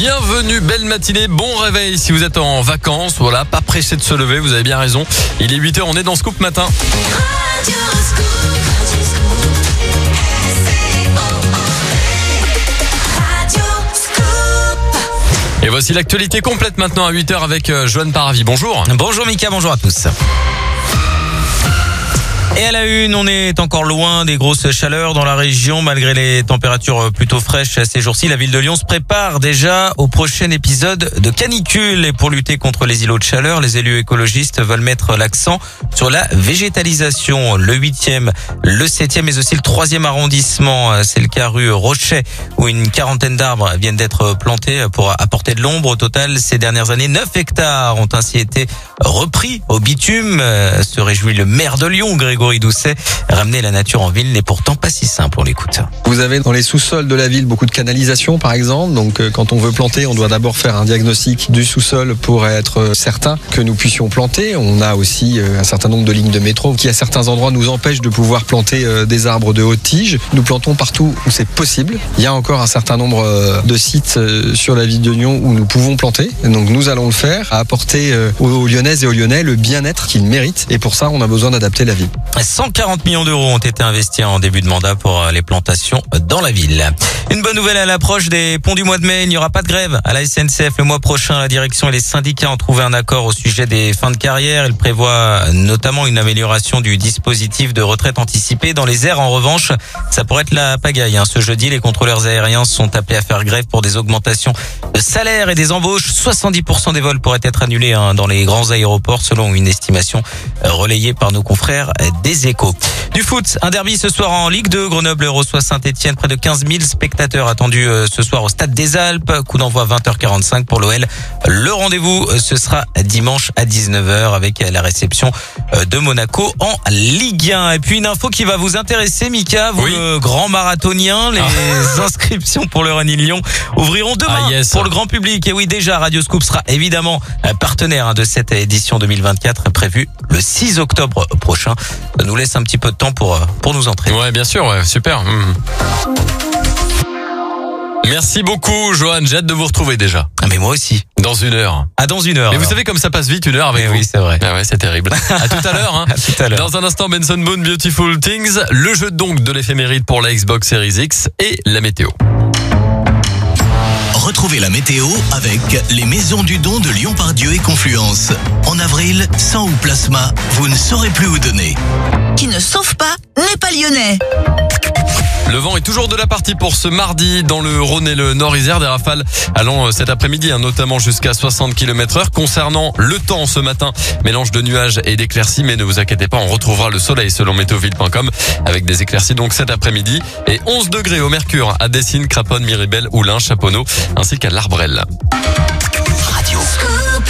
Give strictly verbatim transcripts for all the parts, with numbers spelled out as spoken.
Bienvenue, belle matinée, bon réveil si vous êtes en vacances. Voilà, pas pressé de se lever, vous avez bien raison. Il est huit heures, on est dans Scoop Matin. Et voici l'actualité complète maintenant à huit heures avec Joanne Paravi. Bonjour. Bonjour Mika, bonjour à tous. Et à la une, on est encore loin des grosses chaleurs dans la région. Malgré les températures plutôt fraîches ces jours-ci, la ville de Lyon se prépare déjà au prochain épisode de canicule. Et pour lutter contre les îlots de chaleur, les élus écologistes veulent mettre l'accent sur la végétalisation. Le huitième, le septième mais aussi le troisième arrondissement, c'est le cas rue Rochet, où une quarantaine d'arbres viennent d'être plantés pour apporter de l'ombre. Au total, ces dernières années, neuf hectares ont ainsi été repris au bitume. Se réjouit le maire de Lyon, Grégory Doucet. Ramener la nature en ville n'est pourtant pas si simple, on l'écoute. Vous avez dans les sous-sols de la ville beaucoup de canalisation par exemple, donc euh, quand on veut planter, on doit d'abord faire un diagnostic du sous-sol pour être certain que nous puissions planter. On a aussi euh, un certain nombre de lignes de métro qui à certains endroits nous empêchent de pouvoir planter euh, des arbres de haute tige. Nous plantons partout où c'est possible. Il y a encore un certain nombre euh, de sites euh, sur la ville de Lyon où nous pouvons planter, donc nous allons le faire, à apporter euh, aux Lyonnaises et aux Lyonnais le bien-être qu'ils méritent, et pour ça on a besoin d'adapter la ville. cent quarante millions d'euros ont été investis en début de mandat pour les plantations dans la ville. Une bonne nouvelle à l'approche des ponts du mois de mai, il n'y aura pas de grève à la S N C F le mois prochain. La direction et les syndicats ont trouvé un accord au sujet des fins de carrière. Il prévoit notamment une amélioration du dispositif de retraite anticipée. Dans les airs, en revanche, ça pourrait être la pagaille. Ce jeudi, les contrôleurs aériens sont appelés à faire grève pour des augmentations de salaire et des embauches. soixante-dix pour cent des vols pourraient être annulés dans les grands aéroports selon une estimation relayée par nos confrères des Échos. Du foot, un derby ce soir en Ligue deux. Grenoble reçoit Saint-Etienne. Près de quinze mille spectateurs attendus ce soir au Stade des Alpes. Coup d'envoi vingt heures quarante-cinq pour l'O L. Le rendez-vous, ce sera dimanche à dix-neuf heures avec la réception de Monaco en Ligue un. Et puis une info qui va vous intéresser, Mika, vous oui. Le grand marathonien. Les ah. inscriptions pour le Run in Lyon ouvriront demain ah yes. pour le grand public. Et oui, déjà, Radio Scoop sera évidemment partenaire de cette édition deux mille vingt-quatre prévue le six octobre prochain. Ça nous laisse un petit peu de temps pour pour nous entraîner. Ouais, bien sûr, ouais, super. Mmh. Merci beaucoup, Johan. J'ai hâte de vous retrouver déjà. Ah, mais moi aussi. Dans une heure. Ah, dans une heure. Mais alors. vous savez comme ça passe vite une heure avec mais vous. Oui, c'est vrai. Ah ouais, c'est terrible. À tout à l'heure. Hein. À tout à l'heure. Dans un instant, Benson Boone, Beautiful Things, le jeu donc de l'éphéméride pour la Xbox Series X et la météo. Retrouvez la météo avec les Maisons du Don de Lyon-Pardieu et Confluence. En avril, sang ou plasma, vous ne saurez plus où donner. Qui ne sauve pas n'est pas lyonnais. Le vent est toujours de la partie pour ce mardi dans le Rhône et le Nord-Isère. Des rafales allant cet après-midi, hein, notamment jusqu'à soixante kilomètres heure. Concernant le temps ce matin, mélange de nuages et d'éclaircies, mais ne vous inquiétez pas, on retrouvera le soleil selon météoville point com avec des éclaircies donc cet après-midi. Et onze degrés au mercure à Dessines, Craponne, Miribel, Oulin, Chaponneau ainsi qu'à l'Arbrelle. Radio Scoop.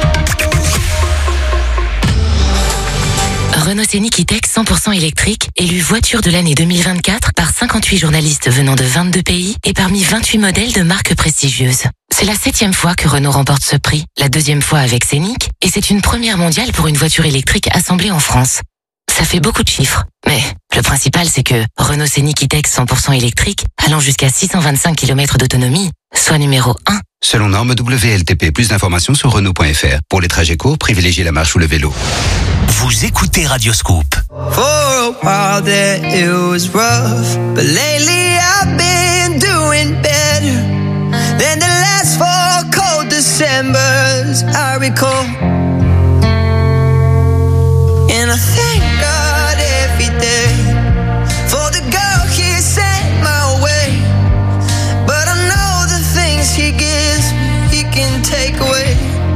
Renault Scénic E-Tech cent pour cent électrique, élu voiture de l'année deux mille vingt-quatre par cinquante-huit journalistes venant de vingt-deux pays et parmi vingt-huit modèles de marques prestigieuses. C'est la septième fois que Renault remporte ce prix, la deuxième fois avec Scénic, et c'est une première mondiale pour une voiture électrique assemblée en France. Ça fait beaucoup de chiffres, mais le principal c'est que Renault Scénic E-Tech cent pour cent électrique, allant jusqu'à six cent vingt-cinq kilomètres d'autonomie, soit numéro un. Selon norme W L T P, plus d'informations sur Renault point F R. Pour les trajets courts, privilégiez la marche ou le vélo. Vous écoutez Radio Scoop. For a while there it was rough, but lately I've been doing better than the last four cold Decembers I recall. And I thank God every day for the girl He sent my way. But I know the things He gives me, He can take away.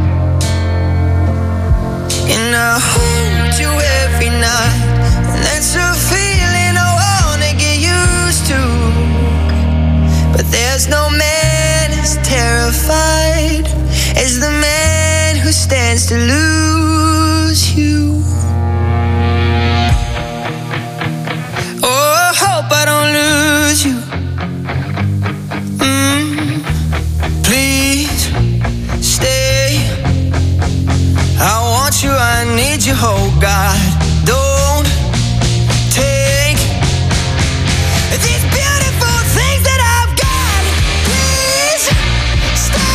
And I hold you every night, and that's a feeling I wanna get used to. But there's no man as terrified as the man who stands to lose you. Oh, I hope I don't lose you. Mm, please stay. I want you, I need you, oh God. Don't take these beautiful things that I've got. Please stay.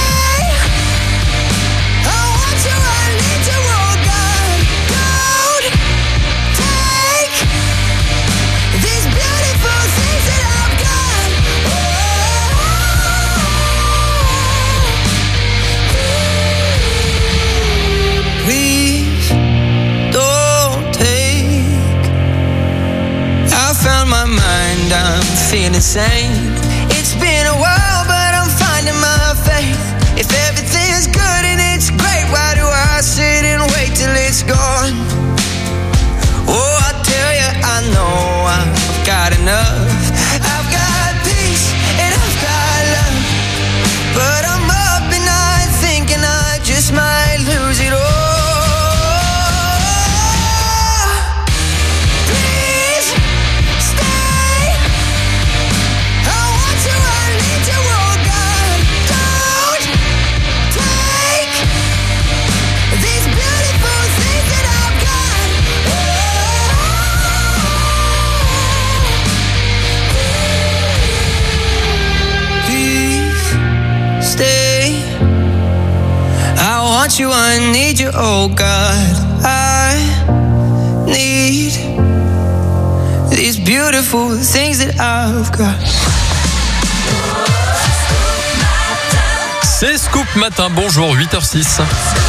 feel insane. It's been a while, but I'm finding my faith. If everything's good and it's great, why do I sit and wait till it's gone? Oh, I tell you, I know I've got enough. I've got peace and I've got love, but I'm up at night thinking I just might lose it all. Please stay. I want you, I need you, oh God. Don't take these beautiful things that I've got. Please stay. I want you, I need you, oh God. I need these beautiful things that I've got. C'est Scoop Matin, bonjour, huit heures six.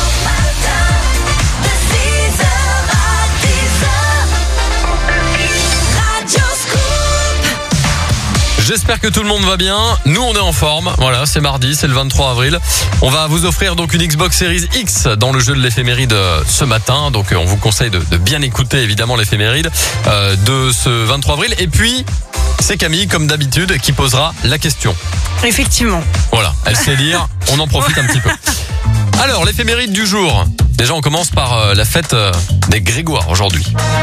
J'espère que tout le monde va bien. Nous, on est en forme. Voilà, c'est mardi, c'est le vingt-trois avril. On va vous offrir donc une Xbox Series X dans le jeu de l'éphéméride ce matin. Donc, on vous conseille de, de bien écouter évidemment l'éphéméride euh, de ce vingt-trois avril. Et puis, c'est Camille, comme d'habitude, qui posera la question. Effectivement. Voilà, elle sait lire. On en profite un petit peu. Alors, l'éphéméride du jour. Déjà, on commence par euh, la fête euh, des Grégoire aujourd'hui.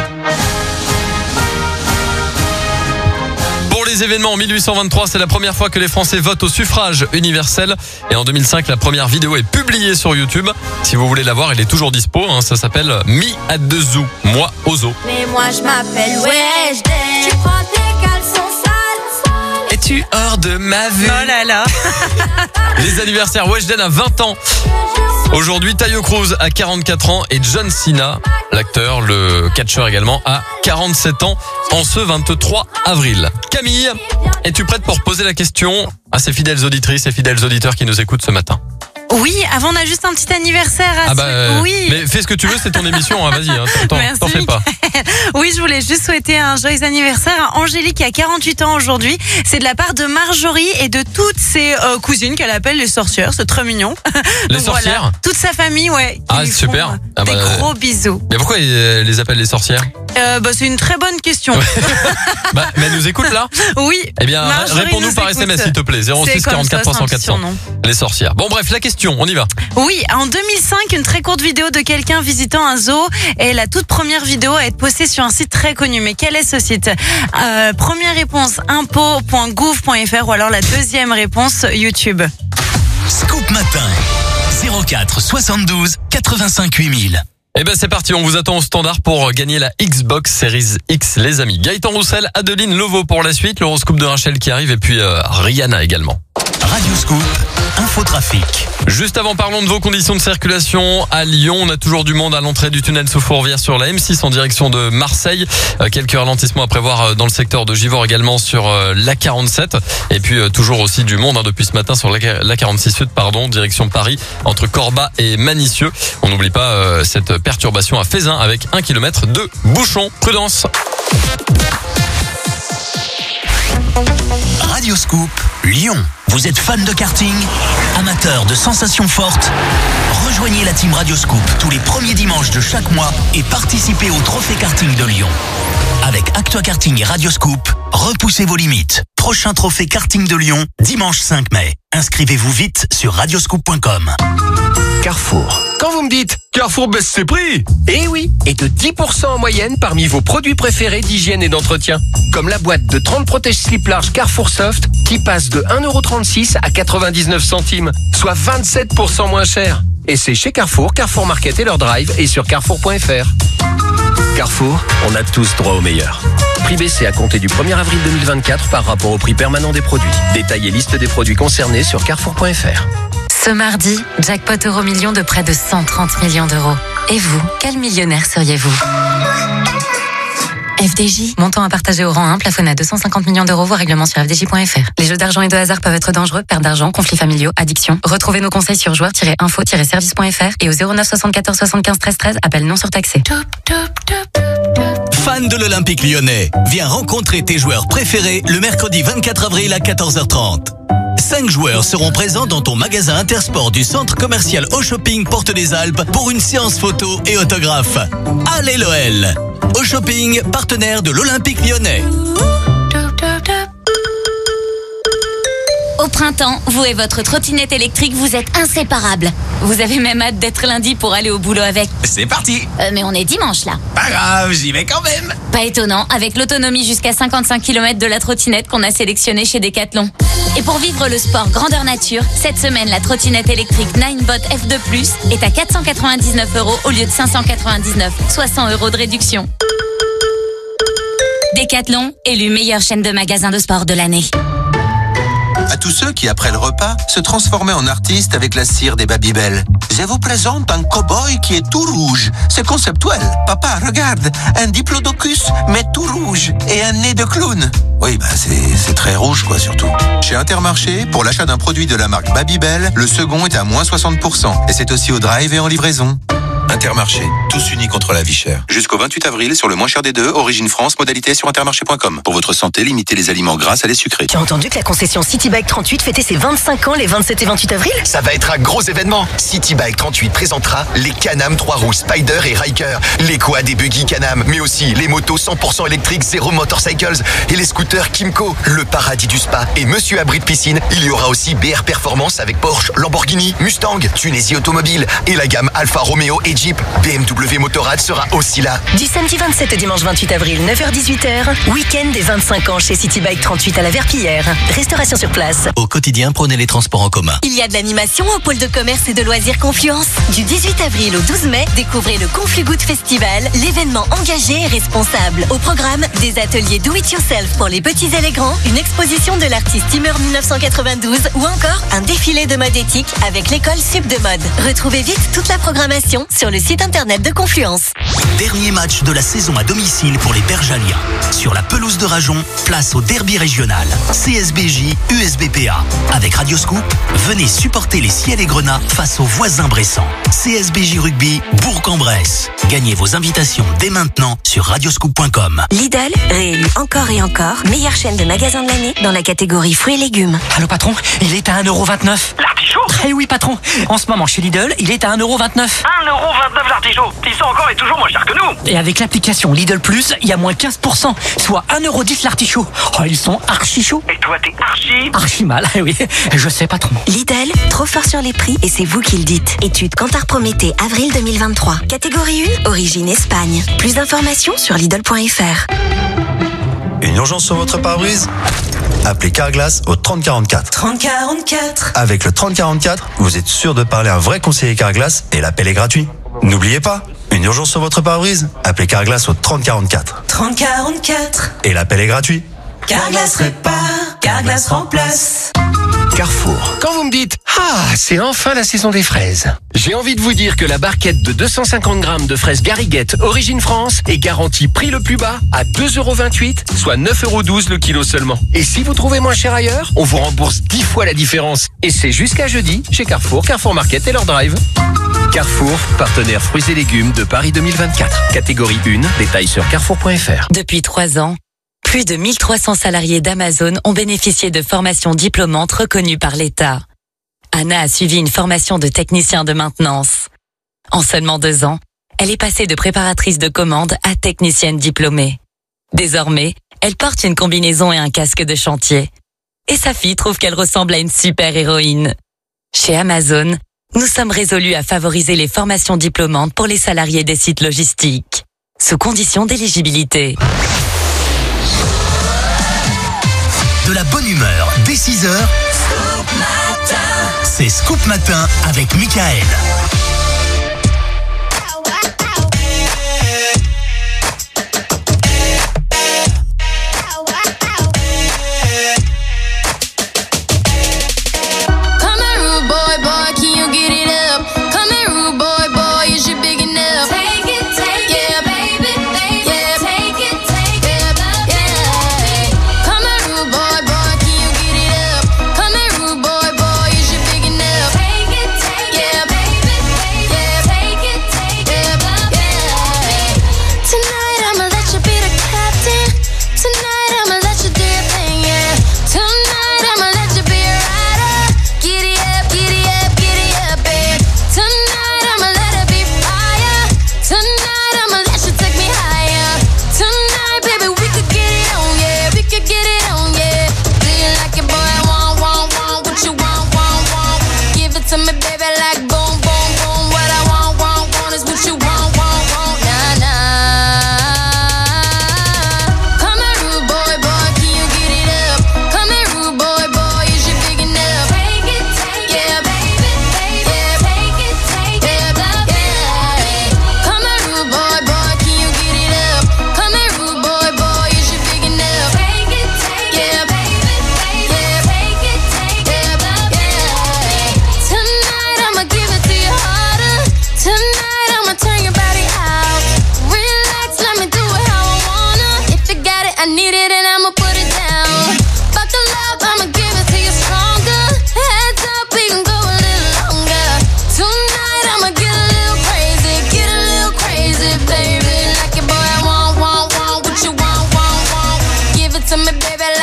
Pour les événements, en mille huit cent vingt-trois, c'est la première fois que les Français votent au suffrage universel. Et en deux mille cinq, la première vidéo est publiée sur YouTube. Si vous voulez la voir, elle est toujours dispo. Hein, ça s'appelle Me at the Zoo, moi au zoo. Mais moi je m'appelle Weshden. Tu prends tes caleçons sales. Es-tu hors de ma vue? Oh là là. Les anniversaires, Weshden a vingt ans. Aujourd'hui, Taio Cruz a quarante-quatre ans et John Cena, l'acteur, le catcheur également, a quarante-sept ans en ce vingt-trois avril. Camille, es-tu prête pour poser la question à ces fidèles auditrices et fidèles auditeurs qui nous écoutent ce matin? Oui, avant on a juste un petit anniversaire à Ah bah, souhaiter. Oui. Mais fais ce que tu veux, c'est ton émission, hein, vas-y, hein, t'en, Merci, t'en fais pas. Oui, je voulais juste souhaiter un joyeux anniversaire à Angélique qui a quarante-huit ans aujourd'hui. C'est de la part de Marjorie et de toutes ses euh, cousines qu'elle appelle les sorcières. C'est très mignon. Les Donc sorcières voilà, toute sa famille, ouais. qui Ah, lui super. font, euh, Ah bah, des gros bisous. Mais pourquoi ils les appellent les sorcières? Euh, bah, c'est une très bonne question. Bah, mais elle nous écoute là? Oui. Eh bien, Marjorie réponds-nous nous par écoute. S M S s'il te plaît. zéro C'est six comme quarante-quatre ça, trois cents c'est un quatre cents. surnom. Les sorcières. Bon bref, la question, on y va. Oui, en deux mille cinq, une très courte vidéo de quelqu'un visitant un zoo est la toute première vidéo à être postée sur un site très connu. Mais quel est ce site? euh, Première réponse, impôt point gouv point fr ou alors la deuxième réponse, YouTube. Scoop Matin, zéro quatre soixante-douze quatre-vingt-cinq huit mille. Eh ben c'est parti, on vous attend au standard pour gagner la Xbox Series X, les amis. Gaëtan Roussel, Adeline Lovo pour la suite, l'horoscope de Rachel qui arrive et puis euh, Rihanna également. Radio Scoop, infotrafic. Juste avant, parlons de vos conditions de circulation à Lyon. On a toujours du monde à l'entrée du tunnel sous Fourvière sur la M six en direction de Marseille. Euh, quelques ralentissements à prévoir dans le secteur de Givors également sur euh, l'A quarante-sept. Et puis euh, toujours aussi du monde hein, depuis ce matin sur l'A quarante-six Sud, pardon, direction Paris, entre Corba et Manicieux. On n'oublie pas euh, cette perturbation à Fézin avec un kilomètre de bouchon. Prudence. Radio Scoop, Lyon. Vous êtes fan de karting? Amateur de sensations fortes? Rejoignez la team Radio Scoop tous les premiers dimanches de chaque mois et participez au Trophée Karting de Lyon. Avec Actua Karting et Radio Scoop, repoussez vos limites. Prochain Trophée Karting de Lyon, dimanche cinq mai. Inscrivez-vous vite sur radioscoop point com. Carrefour. Quand vous me dites Carrefour baisse ses prix, eh oui, et de dix pour cent en moyenne parmi vos produits préférés d'hygiène et d'entretien. Comme la boîte de trente protège-slip large Carrefour Soft qui passe de un euro trente-six à quatre-vingt-dix-neuf centimes, soit vingt-sept pour cent moins cher. Et c'est chez Carrefour, Carrefour Market et leur drive et sur carrefour point fr. Carrefour, on a tous droit au meilleur. Prix baissé à compter du premier avril deux mille vingt-quatre par rapport au prix permanent des produits. Détail et liste des produits concernés sur carrefour point fr. Ce mardi, jackpot euro million de près de cent trente millions d'euros. Et vous, quel millionnaire seriez-vous? F D J, montant à partager au rang un, plafonné à deux cent cinquante millions d'euros, voire règlement sur f d j point f r. Les jeux d'argent et de hasard peuvent être dangereux, perte d'argent, conflits familiaux, addiction. Retrouvez nos conseils sur joueurs tiret info tiret service point f r et au zéro neuf soixante-quatorze soixante-quinze treize treize, appel non surtaxé. Fan de l'Olympique Lyonnais, viens rencontrer tes joueurs préférés le mercredi vingt-quatre avril à quatorze heures trente. Cinq joueurs seront présents dans ton magasin Intersport du centre commercial Au Shopping Porte des Alpes pour une séance photo et autographe. Allez l'O L! Au Shopping, partenaire de l'Olympique Lyonnais. Au printemps, vous et votre trottinette électrique, vous êtes inséparables. Vous avez même hâte d'être lundi pour aller au boulot avec. C'est parti. Euh, mais on est dimanche là. Pas grave, j'y vais quand même. Pas étonnant, avec l'autonomie jusqu'à cinquante-cinq kilomètres de la trottinette qu'on a sélectionnée chez Decathlon. Et pour vivre le sport grandeur nature, cette semaine, la trottinette électrique Ninebot F deux plus est à quatre cent quatre-vingt-dix-neuf euros au lieu de cinq cent quatre-vingt-dix-neuf, soit cent euros de réduction. Decathlon, élu meilleure chaîne de magasins de sport de l'année. À tous ceux qui, après le repas, se transformaient en artistes avec la cire des Babybel. Je vous présente un cow-boy qui est tout rouge. C'est conceptuel. Papa, regarde, un diplodocus, mais tout rouge. Et un nez de clown. Oui, bah c'est, c'est très rouge, quoi, surtout. Chez Intermarché, pour l'achat d'un produit de la marque Babybel, le second est à moins soixante pour cent. Et c'est aussi au drive et en livraison. Intermarché, tous unis contre la vie chère. Jusqu'au vingt-huit avril, sur le moins cher des deux, Origine France, modalité sur intermarché point com. Pour votre santé, limitez les aliments gras à les sucrés. Tu as entendu que la concession City Bike trente-huit fêtait ses vingt-cinq ans les vingt-sept et vingt-huit avril? Ça va être un gros événement. City Bike trente-huit présentera les Can-Am trois roues Spider et Ryker, les quads et buggy Can-Am, mais aussi les motos cent pour cent électriques Zero Motorcycles et les scooters Kimco, le paradis du spa. Et monsieur abri de piscine, il y aura aussi B R Performance avec Porsche, Lamborghini, Mustang, Tunisie Automobile et la gamme Alfa Romeo et Jeep. B M W Motorrad sera aussi là. Du samedi vingt-sept au dimanche vingt-huit avril, neuf heures dix-huit heures, week-end des vingt-cinq ans chez City Bike trente-huit à la Verpillière. Restauration sur place. Au quotidien, prenez les transports en commun. Il y a de l'animation au pôle de commerce et de loisirs Confluence. Du dix-huit avril au douze mai, découvrez le Conflugood Festival, l'événement engagé et responsable. Au programme, des ateliers do it yourself pour les petits et les grands, une exposition de l'artiste Timur dix-neuf cent quatre-vingt-douze ou encore un défilé de mode éthique avec l'école Sup de mode. Retrouvez vite toute la programmation sur le site internet de Confluence. Dernier match de la saison à domicile pour les Bergaliens. Sur la pelouse de Rajon, place au derby régional. C S B J U S B P A. Avec Radioscoop, venez supporter les Ciels et Grenats face aux voisins bressants. C S B J Rugby, Bourg-en-Bresse. Gagnez vos invitations dès maintenant sur radioscoop point com. Lidl, réélu encore et encore, meilleure chaîne de magasins de l'année dans la catégorie fruits et légumes. Allô patron, il est à un euro vingt-neuf. L'artichaut? Eh oui patron, en ce moment chez Lidl, il est à un euro vingt-neuf. un euro vingt-neuf l'artichaut. Ils sont encore et toujours moins chers que nous. Et avec l'application Lidl Plus, il y a moins quinze pour cent, soit un euro dix l'artichaut. Oh, ils sont archi chauds. Et toi, t'es archi... Archi mal, eh oui, je sais patron. Lidl, trop fort sur les prix et c'est vous qui le dites. Étude Kantar Prométhée, avril deux mille vingt-trois. Catégorie un, origine Espagne. Plus d'informations sur Lidl point f r. Une urgence sur votre pare-brise? Appelez Carglass au trente quarante-quatre. trente quarante-quatre. Avec le trente quarante-quatre, vous êtes sûr de parler à un vrai conseiller Carglass et l'appel est gratuit. N'oubliez pas, une urgence sur votre pare-brise? Appelez Carglass au trente quarante-quatre. trente quarante-quatre. Et l'appel est gratuit. Carglass répare, Carglass remplace. Carrefour. Quand vous me dites « Ah, c'est enfin la saison des fraises », j'ai envie de vous dire que la barquette de deux cent cinquante grammes de fraises Garriguette Origine France est garantie prix le plus bas à deux euros vingt-huit, soit neuf euros douze le kilo seulement. Et si vous trouvez moins cher ailleurs, on vous rembourse dix fois la différence. Et c'est jusqu'à jeudi chez Carrefour, Carrefour Market et leur drive. Carrefour, partenaire fruits et légumes de Paris deux mille vingt-quatre. Catégorie un, détails sur carrefour point f r. Depuis trois ans, plus de mille trois cents salariés d'Amazon ont bénéficié de formations diplômantes reconnues par l'État. Anna a suivi une formation de technicien de maintenance. En seulement deux ans, elle est passée de préparatrice de commande à technicienne diplômée. Désormais, elle porte une combinaison et un casque de chantier. Et sa fille trouve qu'elle ressemble à une super-héroïne. Chez Amazon, nous sommes résolus à favoriser les formations diplômantes pour les salariés des sites logistiques, sous condition d'éligibilité. De la bonne humeur dès six heures. C'est Scoop Matin avec Michael.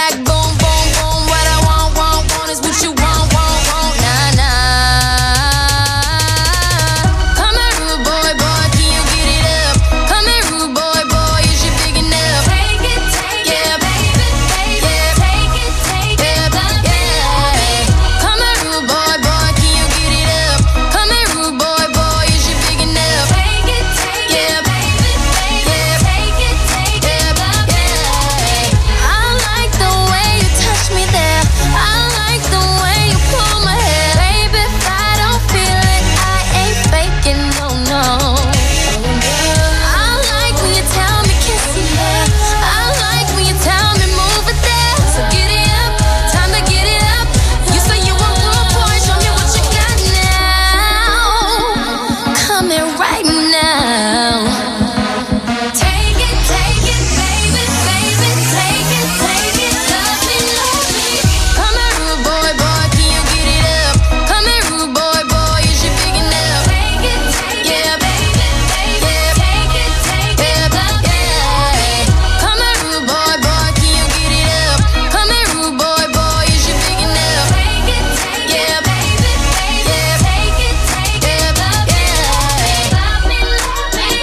like boom, boom, boom. What I want, want, want is what you want, want, want. Nah, nah. Come here, rude boy, boy, can you get it up? Come here, rude boy, boy, is you big enough? Take it, take yeah, it, baby, baby. Yeah, take it, take yeah, it, love yeah. Come here, rude boy, boy, can you get it up? Come here, rude boy, boy, is you big enough? Take it, take yeah, it, baby, baby. Yeah, take it, take it, love yeah. I like the way you touch me there. I like the way you pull my hair. Baby, if I don't feel it, I ain't faking, no, no. I like when you tell me kiss it there. I like when you tell me move it there. So get it up, time to get it up. You say you want rude boy, show me what you got now. Come here right now. Take it, take it, baby, baby, take it, take it, love me, love me. Come here, rude boy, boy, can you get it up? Come here, rude boy, boy, is you big enough? Take it, take yeah, baby, baby, yeah, take it, take it, love yeah. Come here, rude boy, boy, can you get it up? Come here, rude boy, boy, is you big enough? Take it, take yeah, baby, baby, yeah, take it, take it, love yeah. Love me, love me.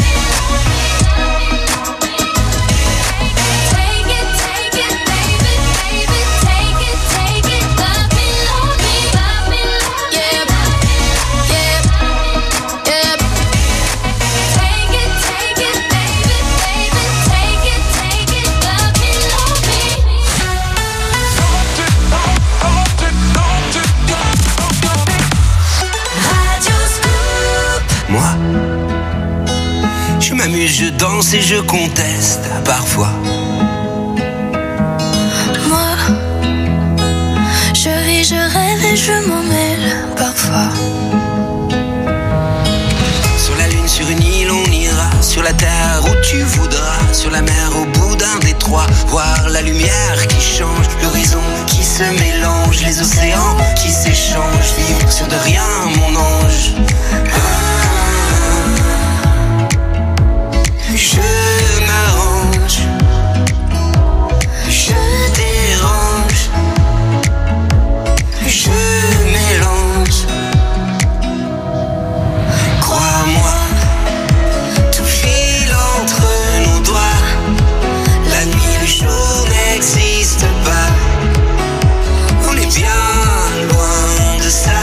Take it, take it, baby, baby, take it, take it, love me, love me, love me, yeah, yeah, yeah. Take it, take it, baby, baby, take it, take it, love me, love me. Moi, je m'amuse, je danse et je conteste parfois. Moi, je ris, je rêve et je m'en mêle parfois. Sur la lune, sur une île, on ira. Sur la terre où tu voudras. Sur la mer, au bout d'un détroit. Voir la lumière qui change. L'horizon qui se mélange. Les océans qui s'échangent. Vivre sur de rien, mon ange. Ah, je m'arrange. Je dérange. Je mélange. Crois-moi, tout file entre nos doigts. La nuit, le jour n'existe pas. On est bien loin de ça.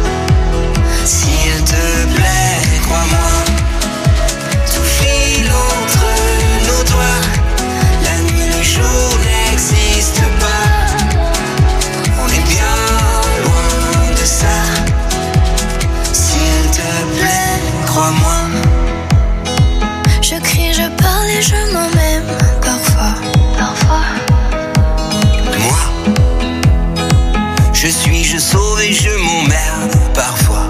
S'il te plaît, crois-moi. Tout file entre nos doigts. La nuit, le jour n'existe pas. On est bien loin de ça. S'il te plaît, crois-moi. Je crie, je parle et je m'en même parfois. Parfois. Moi, je suis, je sauve et je m'emmerde parfois.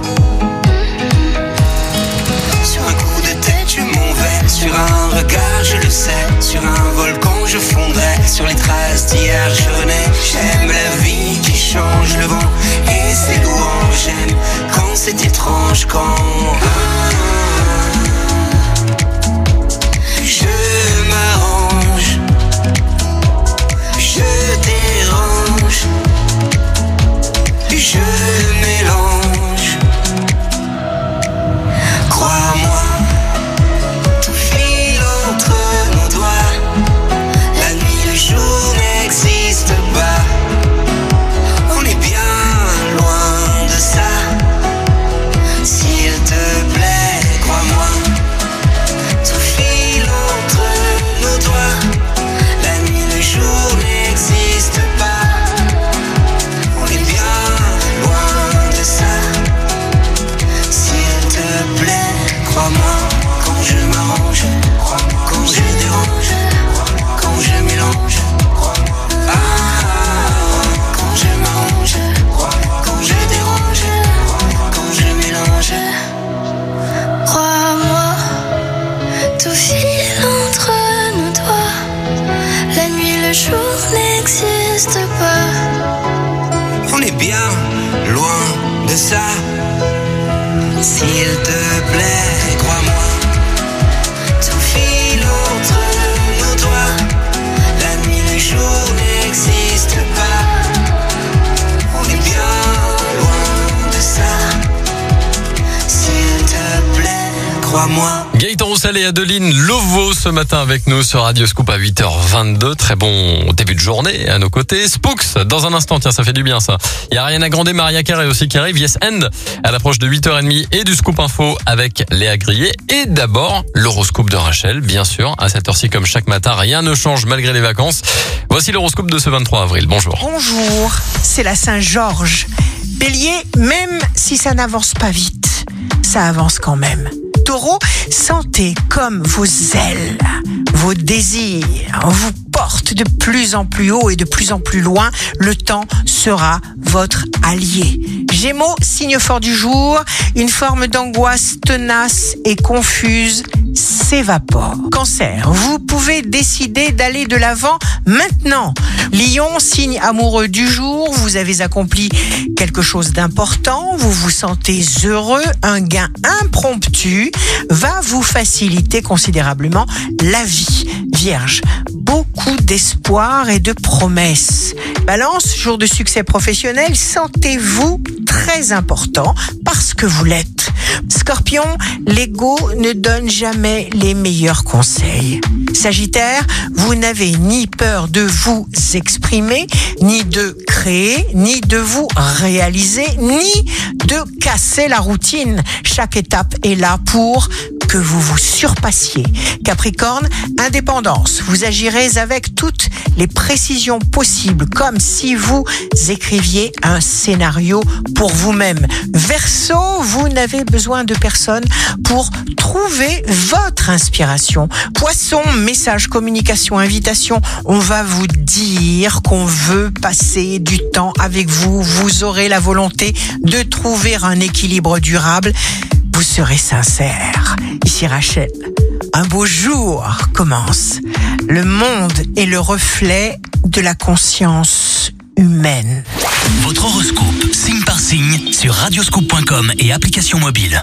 Sur un coup de tête, je m'envers. Sur un regard, je le sais. Sur un volcan, je fondrais. Sur les traces d'hier, je renais. J'aime la vie qui change le vent et ses louanges. J'aime quand c'est étrange, quand je m'arrange. Je dérange. Je mélange. Crois-moi, tout file entre nos doigts. La nuit, le jour n'existe pas. On est bien loin de ça. S'il te plaît, crois-moi. Tout file entre nos doigts. La nuit, le jour n'existe pas. On est bien loin de ça. S'il te plaît, crois-moi. Quand je m'arrange, quand je dérange, quand je mélange. Ah, quand je m'arrange, quand je dérange, quand je mélange. Crois-moi, tout file entre nos doigts. La nuit, le jour n'existe pas. On est bien loin de ça. S'il te plaît, crois-moi. Tout file entre nos doigts. La nuit, le jour n'existe crois-moi. Gaëtan Roussel et Adeline Lovo ce matin avec nous sur Radio Scoop à huit heures vingt-deux. Très bon début de journée à nos côtés. Spooks, dans un instant, tiens, ça fait du bien ça. Il y a Ariana Grande, Mariah Carey aussi qui arrive. Yes and à l'approche de huit heures trente et du Scoop Info avec Léa Grillet. Et d'abord, l'horoscope de Rachel, bien sûr. À cette heure-ci, comme chaque matin, rien ne change malgré les vacances. Voici l'horoscope de ce vingt-trois avril. Bonjour. Bonjour, c'est la Saint-Georges. Bélier, même si ça n'avance pas vite, ça avance quand même. Taureau, sentez comme vos ailes, vos désirs vous portent de plus en plus haut et de plus en plus loin. Le temps sera votre allié. Gémeaux, signe fort du jour, une forme d'angoisse tenace et confuse s'évapore. Cancer, vous pouvez décider d'aller de l'avant maintenant. Lion, signe amoureux du jour, vous avez accompli quelque chose d'important, vous vous sentez heureux, un gain impromptu va vous faciliter considérablement la vie. Vierge, beaucoup d'espoir et de promesses. Balance, jour de succès professionnel, sentez-vous très important parce que vous l'êtes. Scorpion, l'ego ne donne jamais les meilleurs conseils. Sagittaire, vous n'avez ni peur de vous exprimer, ni de créer, ni de vous réaliser, ni de casser la routine. Chaque étape est là pour que vous vous surpassiez. Capricorne, indépendance. Vous agirez avec toutes les précisions possibles, comme si vous écriviez un scénario pour vous-même. Verseau, vous n'avez besoin de personne pour trouver votre inspiration. Poisson, message, communication, invitation. On va vous dire qu'on veut passer du temps avec vous. Vous aurez la volonté de trouver un équilibre durable. Vous serez sincère. Ici Rachel, un beau jour commence. Le monde est le reflet de la conscience humaine. Votre horoscope, signe par signe, sur radioscoop point com et application mobile.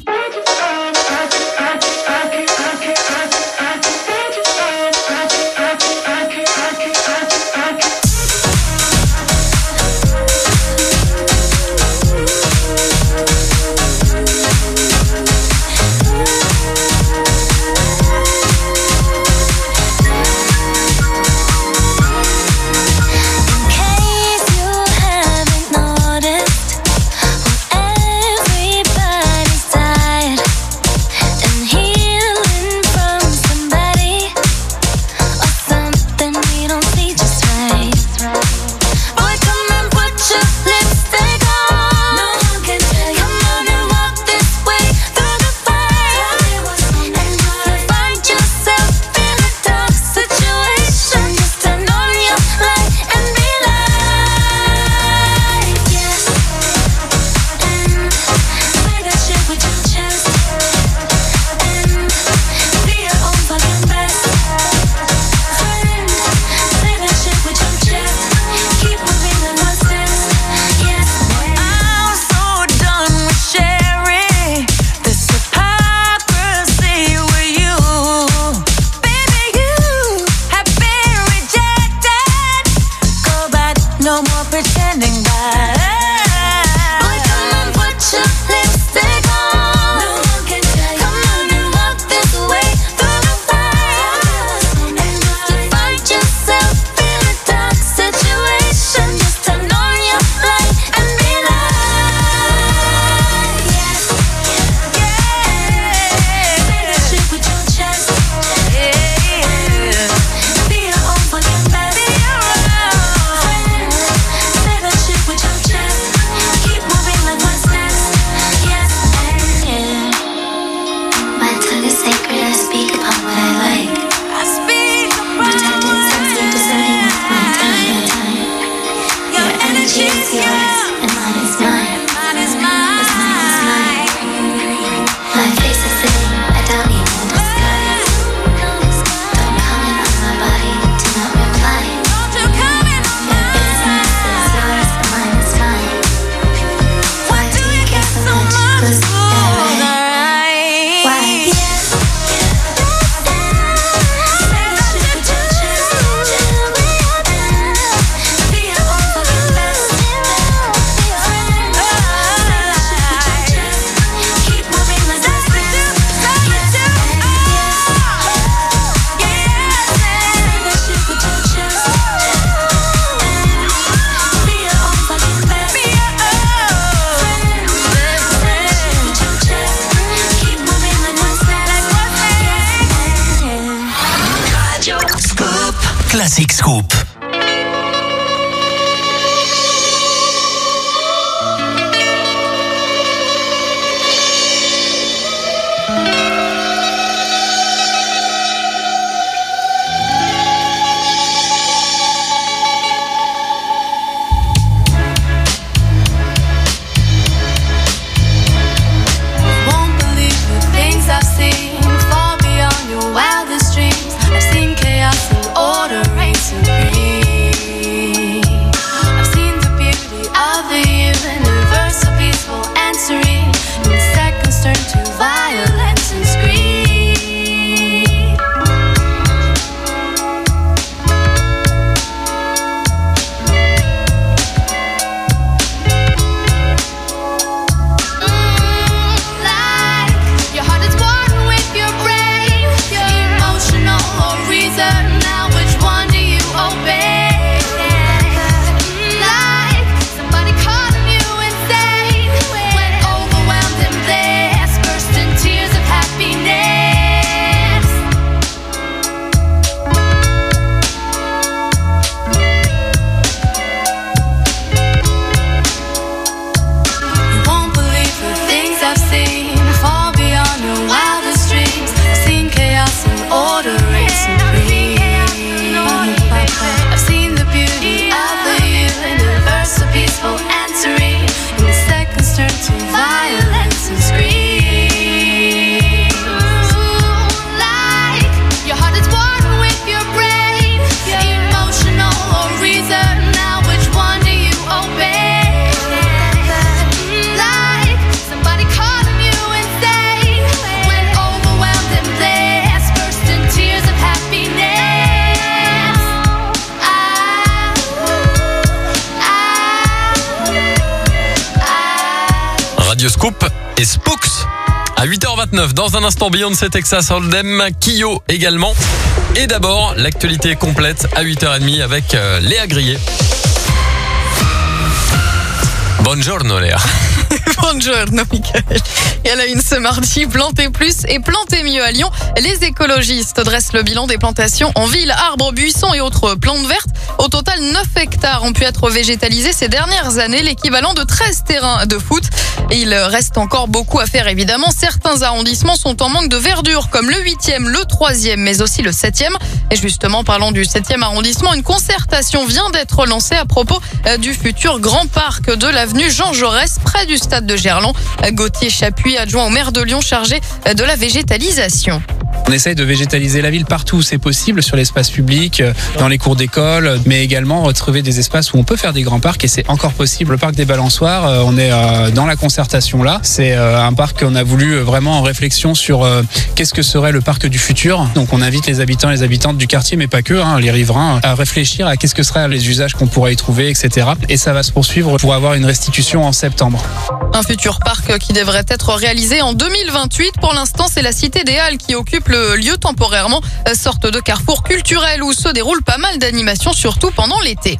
Scoop. Scoop et Spooks à huit heures vingt-neuf. Dans un instant, Beyoncé, Texas Hold'em, Kyo également. Et d'abord, l'actualité complète à huit heures trente avec euh, Léa Grillet. Buongiorno Léa. Buongiorno Mickaël. Et à la une ce mardi, planter plus et planter mieux à Lyon. Les écologistes dressent le bilan des plantations en ville, arbres, buissons et autres plantes vertes. Au total, neuf hectares ont pu être végétalisés ces dernières années, l'équivalent de treize terrains de foot. Et il reste encore beaucoup à faire évidemment. Certains arrondissements sont en manque de verdure, comme le huitième, le troisième, mais aussi le septième. Et justement, parlant du septième arrondissement, une concertation vient d'être lancée à propos du futur grand parc de l'avenue Jean Jaurès, près du stade de Gerland. Gauthier Chapuis, adjoint au maire de Lyon, chargé de la végétalisation. On essaye de végétaliser la ville partout où c'est possible, sur l'espace public, dans les cours d'école, mais également retrouver des espaces où on peut faire des grands parcs, et c'est encore possible. Le parc des Balançoires, on est dans la concertation là. C'est un parc qu'on a voulu vraiment en réflexion sur qu'est-ce que serait le parc du futur. Donc on invite les habitants et les habitantes du quartier, mais pas que, hein, les riverains, à réfléchir à qu'est-ce que seraient les usages qu'on pourrait y trouver, et cetera. Et ça va se poursuivre pour avoir une restitution en septembre. Un futur parc qui devrait être réalisé en deux mille vingt-huit. Pour l'instant, c'est la Cité des Halles qui occupe le lieu temporairement, sorte de carrefour culturel où se déroule pas mal d'animations, surtout pendant l'été.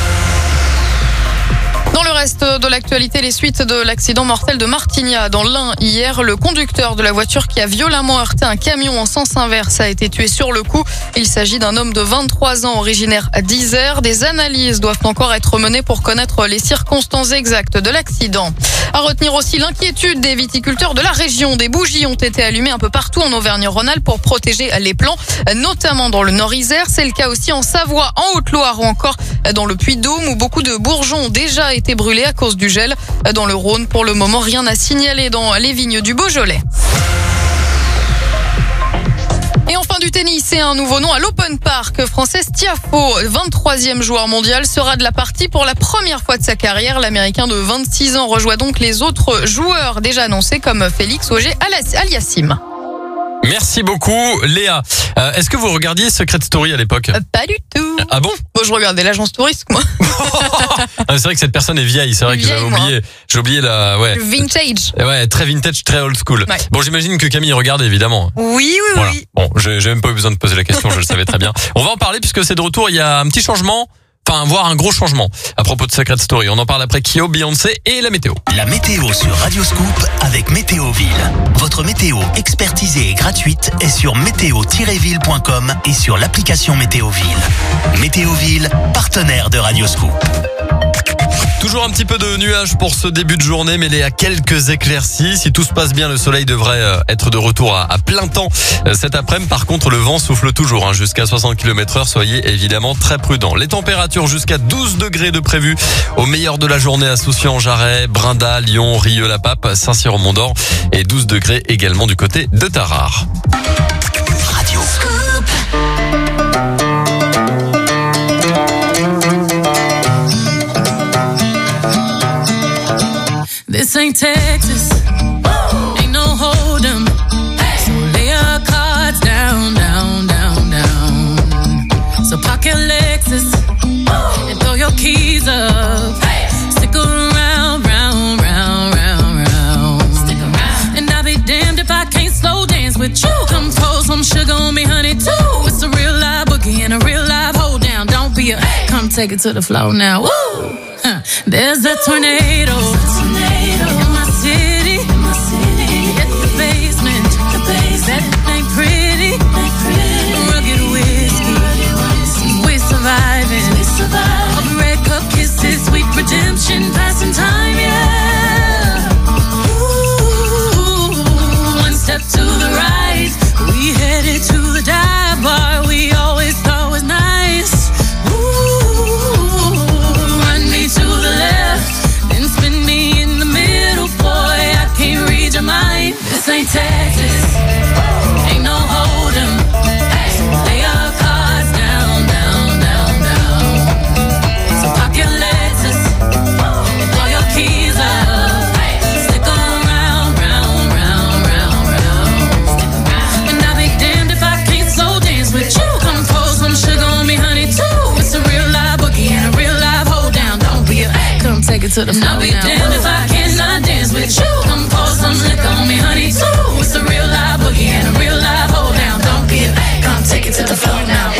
Dans le reste de l'actualité, les suites de l'accident mortel de Martignas dans l'Ain hier. Le conducteur de la voiture qui a violemment heurté un camion en sens inverse a été tué sur le coup. Il s'agit d'un homme de vingt-trois ans originaire d'Isère. Des analyses doivent encore être menées pour connaître les circonstances exactes de l'accident. À retenir aussi l'inquiétude des viticulteurs de la région. Des bougies ont été allumées un peu partout en Auvergne-Rhône-Alpes pour protéger les plants, notamment dans le Nord-Isère. C'est le cas aussi en Savoie, en Haute-Loire ou encore dans le Puy-de-Dôme où beaucoup de bourgeons ont déjà été brûlés à cause du gel. Dans le Rhône, pour le moment, rien à signaler dans les vignes du Beaujolais. Et enfin du tennis, et un nouveau nom à l'Open Park français. Tiafoe, vingt-troisième joueur mondial, sera de la partie pour la première fois de sa carrière. L'Américain de vingt-six ans rejoint donc les autres joueurs déjà annoncés comme Félix Auger-Aliassime. Merci beaucoup Léa. Euh, est-ce que vous regardiez Secret Story à l'époque ? euh, Pas du tout. Ah bon ? Bon, je regardais l'agence touriste, moi. Ah, c'est vrai que cette personne est vieille, c'est vrai que j'avais oublié. J'ai oublié la, ouais. Le vintage. Ouais, très vintage, très old school. Ouais. Bon, j'imagine que Camille regarde évidemment. Oui, oui, voilà. oui. Bon, j'ai, j'ai même pas eu besoin de poser la question, je le savais très bien. On va en parler puisque c'est de retour. Il y a un petit changement. Enfin, voir un gros changement à propos de Secret Story. On en parle après Kyo, Beyoncé et la météo. La météo sur Radio Scoop avec Météoville. Votre météo expertisée et gratuite est sur météo tiret ville point com et sur l'application Météoville. Météoville, partenaire de Radio Scoop. Toujours un petit peu de nuages pour ce début de journée, mêlé à quelques éclaircies. Si tout se passe bien, le soleil devrait être de retour à, à plein temps cet après-midi. Par contre, le vent souffle toujours hein, jusqu'à soixante kilomètres heure. Soyez évidemment très prudents. Les températures jusqu'à douze degrés de prévu au meilleur de la journée à Soucy-en-Jarret, Brinda, Lyon, Rieux-la-Pape, Saint-Cyr-au-Mont-d'Or et douze degrés également du côté de Tarare. Radio Scoop. This ain't Texas, ain't no hold'em. So lay your cards down, down, down, down. So park your Lexus and throw your keys up. Stick around, round, round, round, round. Stick around. And I'll be damned if I can't slow dance with you. Come pour some sugar on me, honey, too. It's a real live boogie and a real live hold down. Don't be a, come take it to the floor now. Woo! Huh. There's a tornado. In my city, in my city, at the basement, the basement. That ain't pretty, ain't pretty. Rugged whiskey, we surviving. We surviving. All the red cup kisses, sweet redemption, passing time, yeah. Ooh, one step to the right, we headed to the dive bar we always thought was nice. Ooh, run me to the left, then spin me in the middle, boy, I can't read your mind. This ain't Texas, ain't no hold'em. Lay your cards down, down, down, down. So park your Lexus and throw your keys up. Stick around, round, round, round, round. And I'll be damned if I can't slow dance with you. Come pour some sugar on me, honey, too. It's a real live boogie and a real live hold down. Don't be a, come take it to the floor. I'll be damned if I cannot dance with you. Come pour some liquor on me, honey, too. It's a real live boogie and a real live hold down. Don't be a, come take it to the floor now.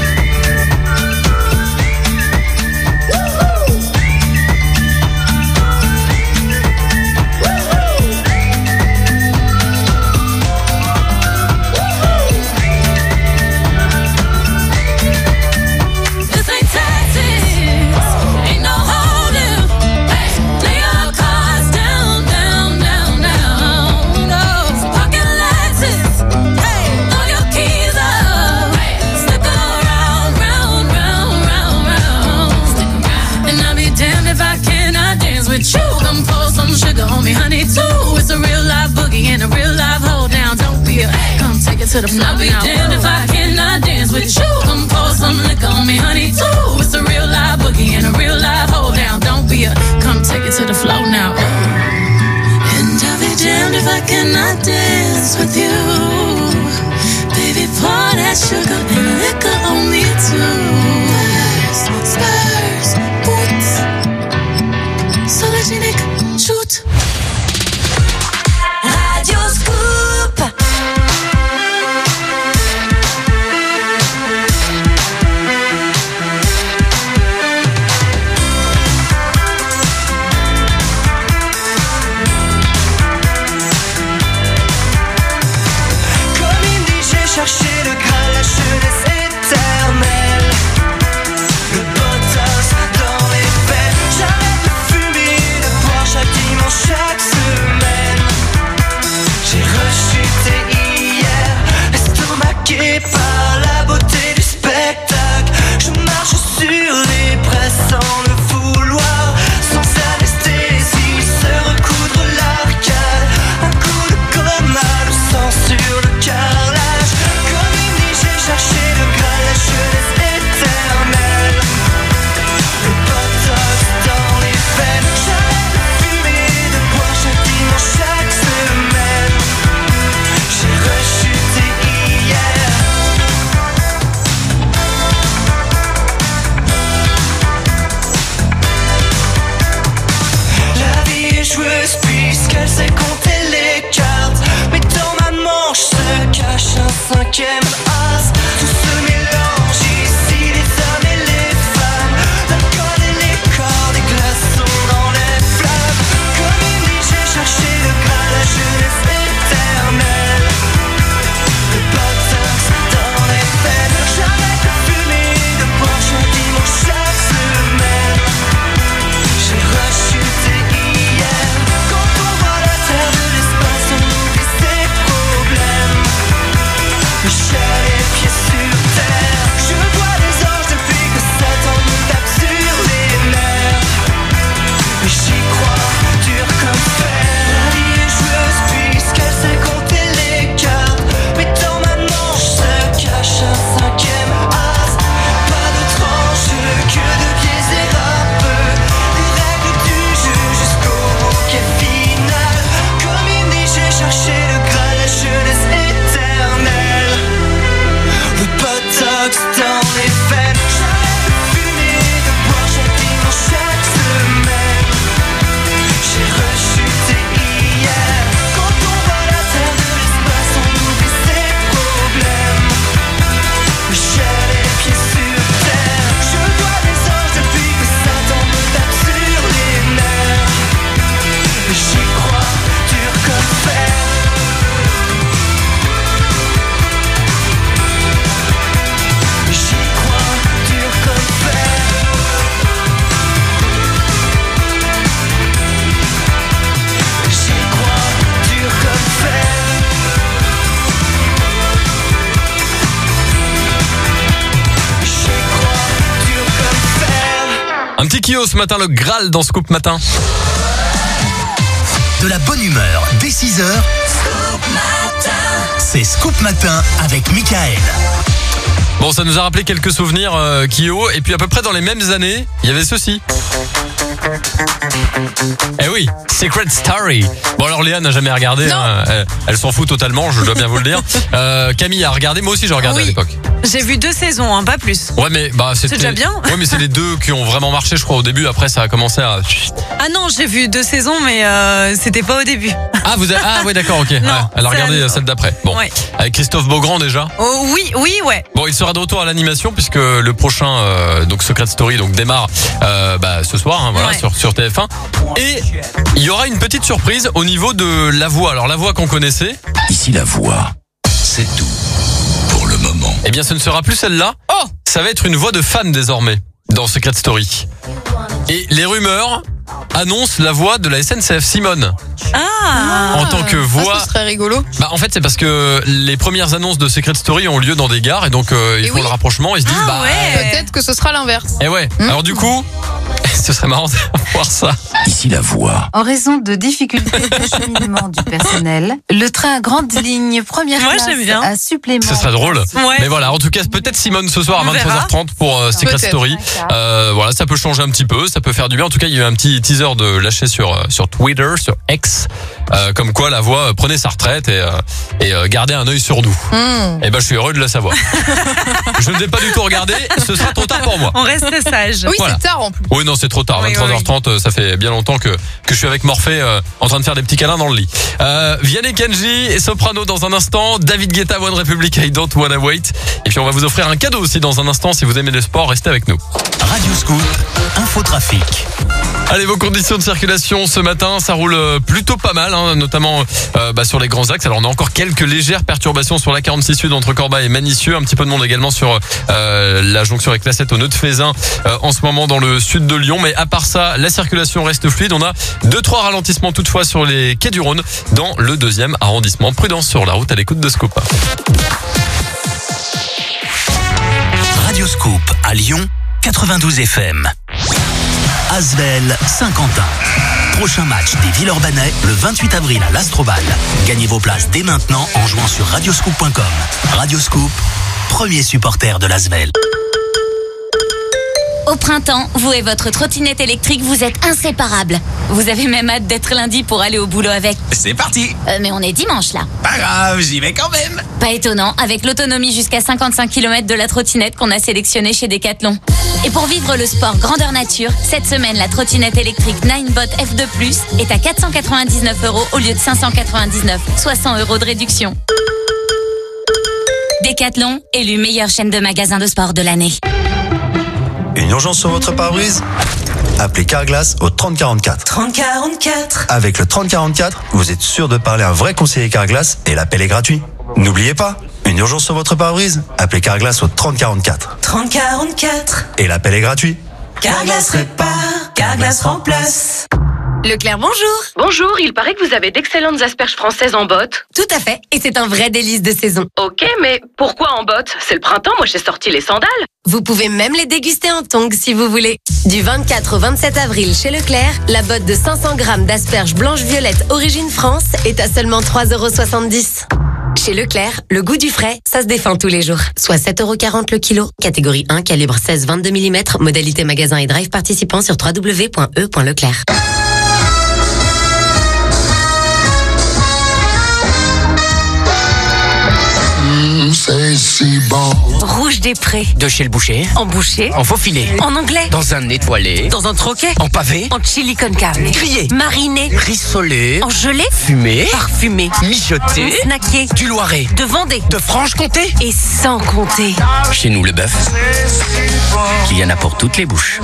This ain't Texas, ain't no hold'em. Lay your cards down, down, down, down. No, so park your Lexus, throw your keys up. Stick around, round, round, round, round. And I'll be damned if I cannot dance with you. Come pour some sugar on me, honey, too. It's a real live boogie and a real live hold down. Don't be a, come take it to the floor. I'll be damned if I cannot dance with you. Come pour some liquor on me, honey, too. It's a real live boogie and a real live hold down. Don't be a, come take it to the floor now. And I'll be damned if I cannot dance with you. Baby, pour that sugar and liquor on me too. Spurs, spurs, boots. Solargenic, shoot. Radio Scoop. Comme il dit, j'ai cherché le Graal, la jeunesse éternelle. Le botox dans les veines. J'arrête de fumer, de boire chaque dimanche. Soprano ce matin, le Graal dans Scoop Matin. De la bonne humeur dès six heures. C'est Scoop Matin avec Michael. Bon, ça nous a rappelé quelques souvenirs, euh, Kyo. Et puis à peu près dans les mêmes années, il y avait ceci. Eh oui, Secret Story. Bon alors Léa n'a jamais regardé, hein. elle, elle s'en fout totalement, je dois bien vous le dire. Euh, Camille a regardé, moi aussi j'ai regardé Oui. à l'époque. J'ai vu deux saisons, hein, pas plus. Ouais mais bah c'était. C'est déjà bien. Ouais mais c'est les deux qui ont vraiment marché, je crois au début. Après ça a commencé à. Ah non, j'ai vu deux saisons, mais euh, c'était pas au début. Ah vous avez... ah ouais d'accord ok. Ouais, elle a regardé la- celle d'après. Bon, Ouais. avec Christophe Beaugrand déjà. Oh oui, oui, ouais. Bon, il sera de retour à l'animation puisque le prochain euh, donc Secret Story donc démarre euh, bah, ce soir, hein, voilà, Ouais. sur sur T F un. Et il y aura une petite surprise au niveau de la voix. Alors la voix qu'on connaissait. Ici la voix, c'est tout pour le moment. Eh bien, ce ne sera plus celle-là. Oh, ça va être une voix de fan désormais dans Secret Story. Et les rumeurs annoncent la voix de la S N C F Simone. Ah. En tant que voix. Ah, ce serait rigolo. Bah en fait c'est parce que les premières annonces de Secret Story ont lieu dans des gares et donc euh, ils Et font oui. le rapprochement, ils se disent Ah bah ouais. Peut-être que ce sera l'inverse. et ouais. Alors du coup, ce serait marrant de voir ça. Ici la voix. En raison de difficultés d'acheminement du personnel, le train à grande ligne première Moi, classe j'aime bien. a supplément. Ce serait drôle. Ouais. Mais voilà, en tout cas, peut-être Simone ce soir à On verra. vingt-trois heures trente pour euh, Secret Peut-être. Story. Euh, voilà, ça peut changer un petit peu, ça peut faire du bien. En tout cas, il y a eu un petit teaser de lâché sur euh, sur Twitter, sur X, euh, comme quoi la voix euh, prenait sa retraite et euh, et euh, gardait un œil sur nous. Hmm. Et ben, je suis heureux de la savoir. Je ne vais pas du tout regarder, ce sera trop tard pour moi. On reste sage. Oui, Voilà. c'est tard en plus. Oui, non, c'est trop tard. Oui, vingt-trois heures trente, euh, ça fait bien longtemps que que je suis avec Morphée euh, en train de faire des petits câlins dans le lit. Euh, Vianney Kenji et Soprano dans un instant. David Guetta, One Republic, I Don't Wanna Wait. Et puis on va vous offrir un cadeau aussi dans un instant. Si vous aimez le sport, restez avec nous. Radio Scoop, infotrafic. Allez, vos conditions de circulation ce matin, ça roule euh, plutôt pas mal, hein, notamment euh, bah, sur les grands axes. Alors on a encore quelques légères perturbations sur la quarante-six Sud entre Corbeil et Manicieux. Un petit peu de monde également sur euh, la jonction avec la sept au nœud de Fézin euh, en ce moment dans le sud de Lyon. Mais à part ça, la circulation reste fluide. On a deux trois ralentissements toutefois sur les quais du Rhône dans le deuxième arrondissement. Prudence sur la route à l'écoute de Scoop. Radio Scoop à Lyon, quatre-vingt-douze F M. Asvel, Saint-Quentin. Prochain match des Villeurbanais le vingt-huit avril à l'Astrobal. Gagnez vos places dès maintenant en jouant sur radioscoop point com. Radio Scoop, premier supporter de l'Asvel. Au printemps, vous et votre trottinette électrique, vous êtes inséparables. Vous avez même hâte d'être lundi pour aller au boulot avec. C'est parti. Euh, mais on est dimanche là. Pas grave, j'y vais quand même. Pas étonnant, avec l'autonomie jusqu'à cinquante-cinq kilomètres de la trottinette qu'on a sélectionnée chez Decathlon. Et pour vivre le sport grandeur nature, cette semaine, la trottinette électrique Ninebot F deux plus est à quatre cent quatre-vingt-dix-neuf euros au lieu de cinq cent quatre-vingt-dix-neuf, soit cent euros de réduction. Decathlon, élu meilleure chaîne de magasins de sport de l'année. Une urgence sur votre pare-brise? Appelez Carglass au trente quarante-quatre. trente quarante-quatre. Avec le trente quarante-quatre, vous êtes sûr de parler à un vrai conseiller Carglass et l'appel est gratuit. N'oubliez pas, une urgence sur votre pare-brise? Appelez Carglass au trente quarante-quatre. trente quarante-quatre. Et l'appel est gratuit. Carglass répare, Carglass remplace. Leclerc, bonjour. Bonjour, il paraît que vous avez d'excellentes asperges françaises en botte. Tout à fait, et c'est un vrai délice de saison. Ok, mais pourquoi en botte? C'est le printemps, moi j'ai sorti les sandales. Vous pouvez même les déguster en tongs si vous voulez. Du vingt-quatre au vingt-sept avril chez Leclerc, la botte de cinq cents grammes d'asperges blanches-violettes origine France est à seulement trois euros soixante-dix. Chez Leclerc, le goût du frais, ça se défend tous les jours. Soit sept euros quarante le kilo. Catégorie un, calibre seize vingt-deux millimètres. Modalité magasin et drive participant sur w w w point e point leclerc. C'est si bon. Rouge des Prés. De chez le boucher. En boucher. En faux filet. En anglais. Dans un étoilé. Dans un troquet. En pavé. En chili con carne. Grillé. Mariné. Rissolé. En gelée. Fumé. Parfumé. Mijoté. Snacké. Du Loiret. De Vendée. De Franche-Comté. Et sans compter. Chez nous, le bœuf. Il y en a pour toutes les bouches.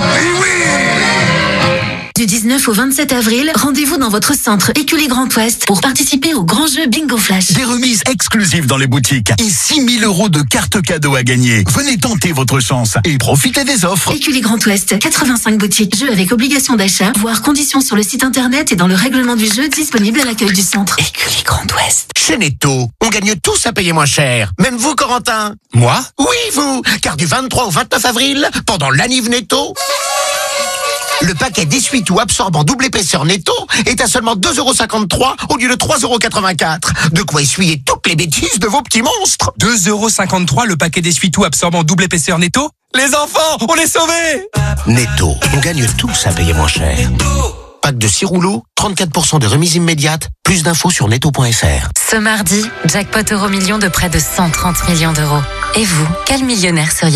Du dix-neuf au vingt-sept avril, rendez-vous dans votre centre Écully Grand Ouest pour participer au grand jeu Bingo Flash. Des remises exclusives dans les boutiques et six mille euros de cartes cadeaux à gagner. Venez tenter votre chance et profitez des offres. Écully Grand Ouest, quatre-vingt-cinq boutiques. Jeu avec obligation d'achat, voire conditions sur le site internet et dans le règlement du jeu disponible à l'accueil du centre. Écully Grand Ouest. Chez Netto, on gagne tous à payer moins cher. Même vous, Corentin. Moi? Oui, vous. Car du vingt-trois au vingt-neuf avril, pendant l'anniv Netto, Le paquet d'essuie-tout absorbant double épaisseur Netto est à seulement deux euros cinquante-trois au lieu de trois euros quatre-vingt-quatre. De quoi essuyer toutes les bêtises de vos petits monstres. deux euros cinquante-trois le paquet d'essuie-tout absorbant double épaisseur Netto. Les enfants, on est sauvés! Netto, on gagne tous à payer moins cher. Pack de six rouleaux, trente-quatre pour cent de remise immédiate. Plus d'infos sur netto point f r. Ce mardi, jackpot euro million de près de cent trente millions d'euros. Et vous, quel millionnaire seriez-vous ?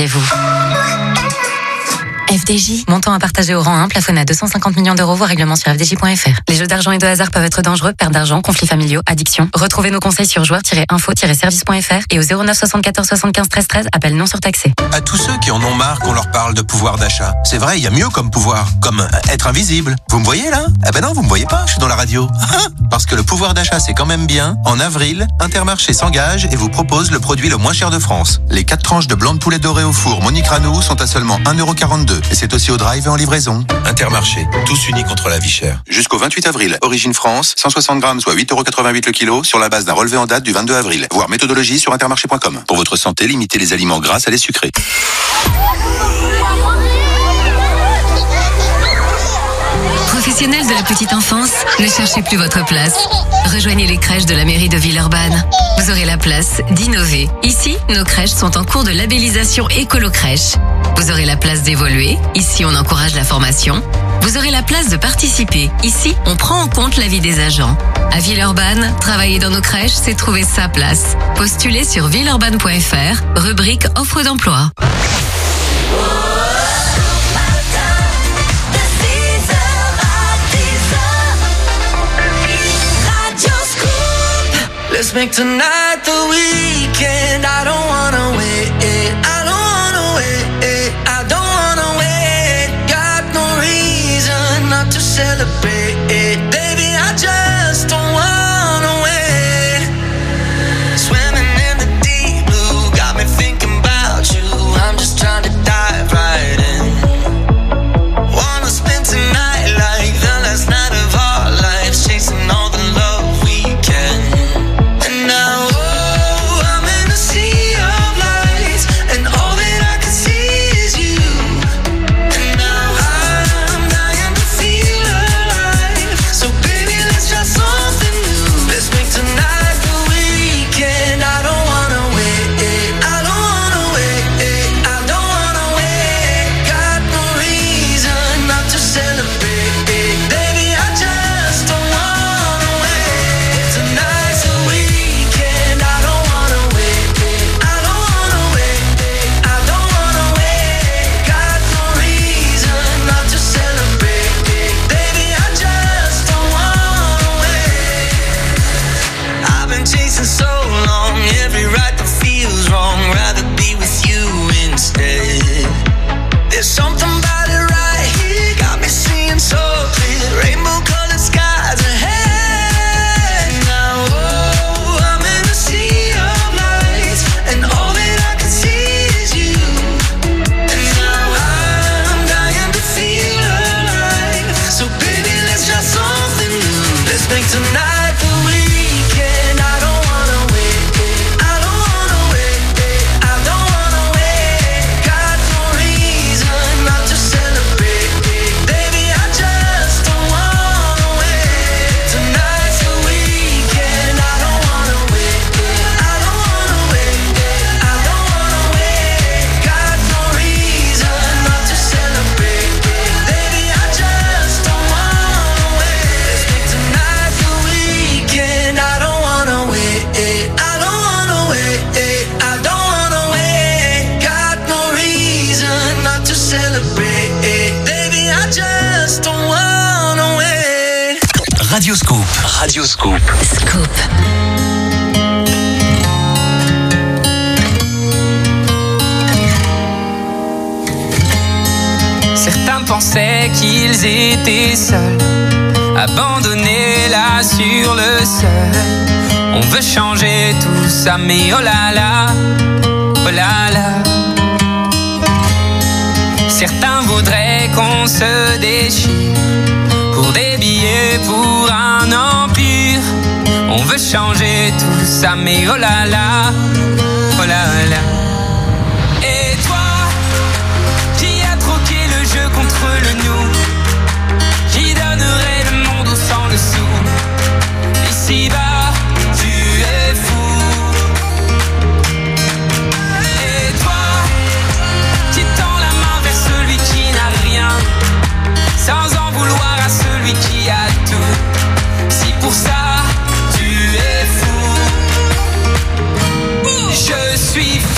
F D J, montant à partager au rang un, plafonné à deux cent cinquante millions d'euros, voire règlement sur f d j point f r. Les jeux d'argent et de hasard peuvent être dangereux, perte d'argent, conflits familiaux, addiction. Retrouvez nos conseils sur joueurs tiret info tiret service point f r et au zéro neuf soixante-quatorze soixante-quinze treize treize, appel non surtaxé. À tous ceux qui en ont marre qu'on leur parle de pouvoir d'achat. C'est vrai, il y a mieux comme pouvoir, comme être invisible. Vous me voyez là? Ah ben non, vous me voyez pas, je suis dans la radio. Parce que le pouvoir d'achat c'est quand même bien. En avril, Intermarché s'engage et vous propose le produit le moins cher de France. Les quatre tranches de blanc de poulet doré au four Monique Ranou sont à seulement un euro quarante-deux. Et c'est aussi au drive et en livraison. Intermarché, tous unis contre la vie chère. Jusqu'au vingt-huit avril, origine France, cent soixante grammes, soit huit euros quatre-vingt-huit le kilo, sur la base d'un relevé en date du vingt-deux avril. Voir méthodologie sur intermarché point com. Pour votre santé, limitez les aliments gras à les sucrés. Professionnels de la petite enfance, ne cherchez plus votre place. Rejoignez les crèches de la mairie de Villeurbanne. Vous aurez la place d'innover. Ici, nos crèches sont en cours de labellisation écolo-crèche. Vous aurez la place d'évoluer. Ici, on encourage la formation. Vous aurez la place de participer. Ici, on prend en compte l'avis des agents. À Villeurbanne, travailler dans nos crèches, c'est trouver sa place. Postulez sur villeurbanne point f r, rubrique offre d'emploi. Let's make tonight the weekend. I don't wanna wait. I don't wanna wait. I don't wanna wait. Got no reason not to celebrate. Baby, I just don't wanna wait. Swimming in the deep blue got me thinking about you. I'm just trying to dive right in. Wanna spend tonight like the last night of our lives, chasing all the love we can. Now, oh, I'm in a sea of lights, and all that I can see is you. And now I'm dying to feel alive. So baby, let's try something new. Let's make tonight the weekend. I don't wanna wait. I don't wanna wait. I don't wanna wait. Got no reason not to celebrate. Baby, I just don't wanna wait. Tonight's the weekend. I don't wanna wait. I don't wanna wait. I don't wanna wait. Got no reason not to celebrate. Baby, I just don't wanna wait. I've been chasing so long, every right that feels wrong. Rather be with you instead. There's something about it right here, got me seeing so clear. Rainbow colored skies ahead. Now, oh, I'm in a sea of lights, and all that I can see is you. And now I'm dying to feel alive. So baby, let's try something new. Let's make tonight the weekend. I don't wanna wait. I don't wanna wait. I don't wanna wait. Got no reason not to celebrate. Baby, I just don't wanna wait. Tonight's the weekend. I don't wanna wait. I don't wanna wait. I don't wanna wait. Got no reason not to celebrate. Baby, I just don't wanna wait. Let's make tonight the weekend. I don't wanna wait. I don't wanna wait. I don't wanna wait. Got no reason not to celebrate. Baby, I just don't wanna wait. Radio Scoop. Radio Scoop. Scoop. Certains pensaient qu'ils étaient seuls, abandonnés là sur le sol. On veut changer tout ça, mais oh là là, oh là là. Certains voudraient qu'on se déchire pour des billets, pour un empire. On veut changer tout ça, mais oh là là, oh là là. Et toi, qui as troqué le jeu contre le nous? celui qui a tout. Si pour ça tu es fou, je suis fou.